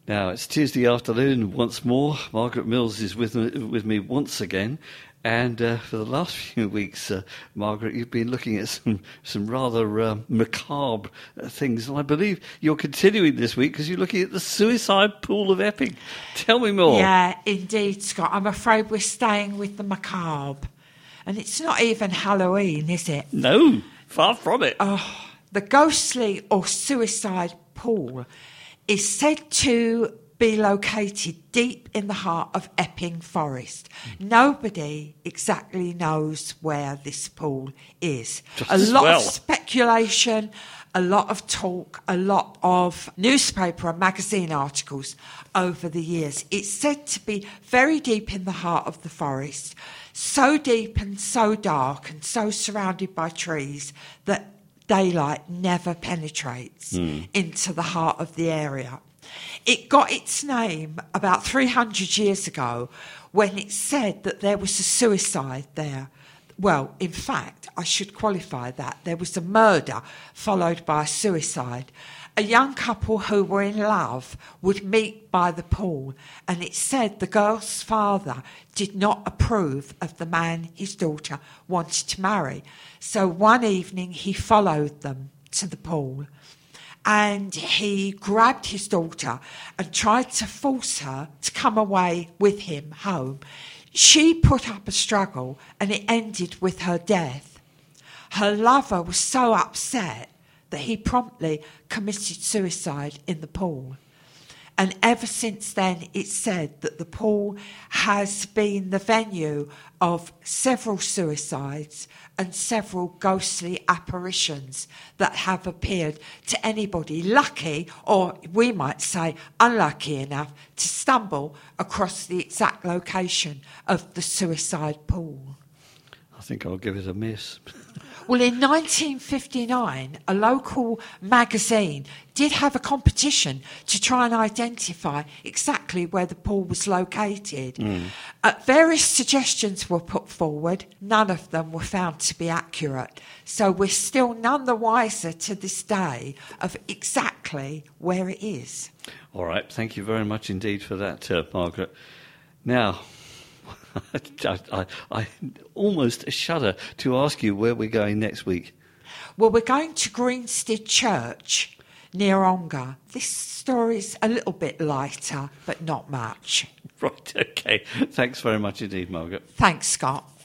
Now, it's Tuesday afternoon once more. Margaret Mills is with me once again. And for the last few weeks, Margaret, you've been looking at some rather macabre things. And I believe you're continuing this week because you're looking at the suicide pool of Epping. Tell me more. Yeah, indeed, Scott. I'm afraid we're staying with the macabre. And it's not even Halloween, is it? No, far from it. Oh, the ghostly or suicide pool is said to be located deep in the heart of Epping Forest. Nobody exactly knows where this pool is. A lot of speculation, a lot of talk, a lot of newspaper and magazine articles over the years. It's said to be very deep in the heart of the forest, so deep and so dark and so surrounded by trees that daylight never penetrates into the heart of the area. It got its name about 300 years ago when it said that there was a suicide there. Well, in fact, I should qualify that. There was a murder followed by a suicide. A young couple who were in love would meet by the pool, and it said the girl's father did not approve of the man his daughter wanted to marry. So one evening he followed them to the pool and he grabbed his daughter and tried to force her to come away with him home. She put up a struggle and it ended with her death. Her lover was so upset that he promptly committed suicide in the pool. And ever since then, it's said that the pool has been the venue of several suicides and several ghostly apparitions that have appeared to anybody lucky, or we might say unlucky enough, to stumble across the exact location of the suicide pool. I think I'll give it a miss. Well, in 1959, a local magazine did have a competition to try and identify exactly where the pool was located. Various suggestions were put forward. None of them were found to be accurate. So we're still none the wiser to this day of exactly where it is. All right. Thank you very much indeed for that, Margaret. Now, I almost shudder to ask you where we're going next week. Well, we're going to Greenstead Church near Ongar. This story's a little bit lighter, but not much. Right, okay. Thanks very much indeed, Margaret. Thanks, Scott.